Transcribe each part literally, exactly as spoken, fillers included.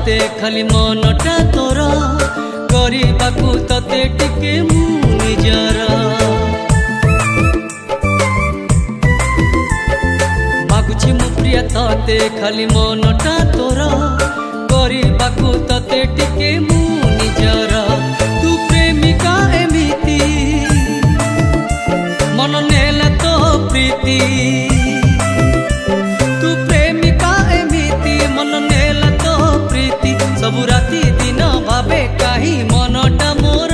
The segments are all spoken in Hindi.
तते खाली मनटा तोर करबाकू तते टिके मु निजर मागुछि मु प्रिया तते खाली मनटा तोर करबाकू तते टिके मु निजर तू प्रेमिका एमिति मन नेला तो प्रीति तू प्रेमिका एमिति मन नेला तो प्रीति सबु राति दिन भावे काहे मनटा मोर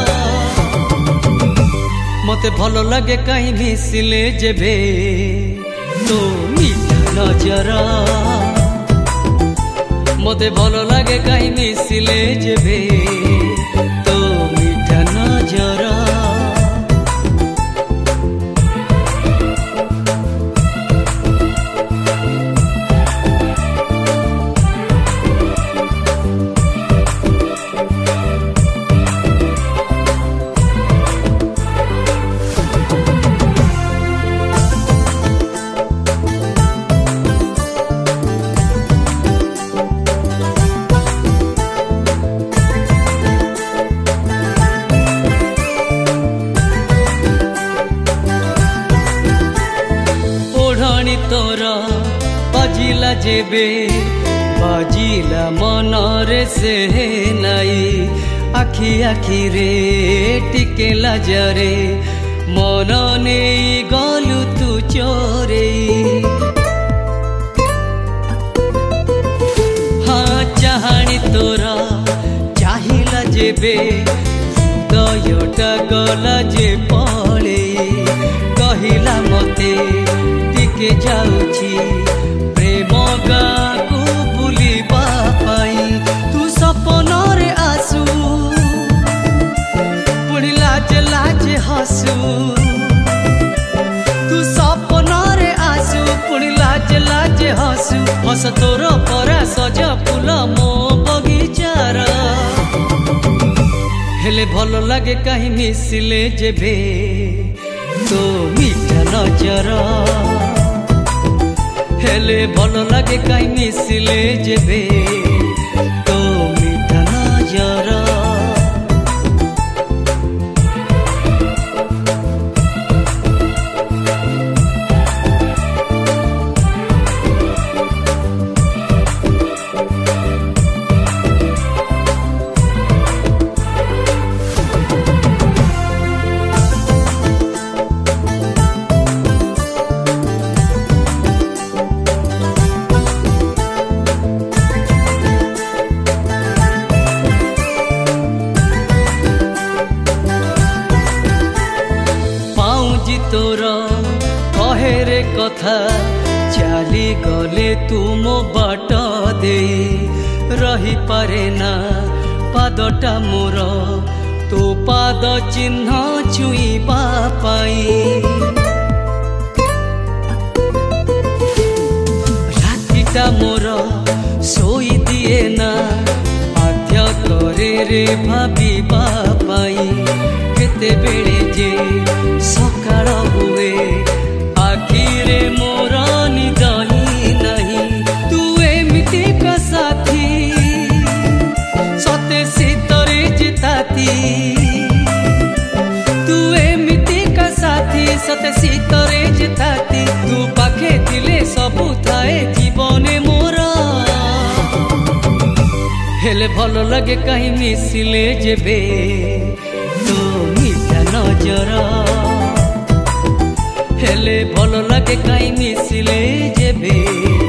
मते भलो लगे काहे मिसिले जेबे तो मीठा नजर मते भलो लगे काहे मिसिले जेबे तो मीठा नजर तोर बाजिला जेबे बाजिला मनरे से नाई आखि आखि रे टिके लाजरे मन नहीं गलु तू चोरे हाँ चाहानी तोर चाहिला जेबे हृदयटा गला जे पड़े कहिला मते के जाउछि प्रेम गाको बुलिबा पाई तू सपन रे आसु पुणी लाज लाज हसु तू सपन रे आसु पुणी लाज लाज हसु हस तोर परा सज फूल मो बगीचार हेले भलो लागे काहे मिसिले जेबे तो मीठा नजर हेले भलो लगे काहे मिसिले जेबे तो मीठा नजर तोर कहेरे कथा चाली गले तू मो बाट दे रही पारे ना पादटा मोर तो पाद चिन्ह छुईबा पाई रातिटा मोर सोई दिए ना बाध्य करे रे भाबिबा पाई केते बेले जे सकाळ हुए आखिरे मोर निद ही नहीं तू एमिति का साथी सते सीतरे जिताती तू एमिति का साथी सते सीतरे जिताती तू पाखे थिले सबु थाए जीवने मोर हेले भलो लगे काहे मिसिले जेबे तो मीठा नजर हेले भलो लगे काहे मिसिले जेबे।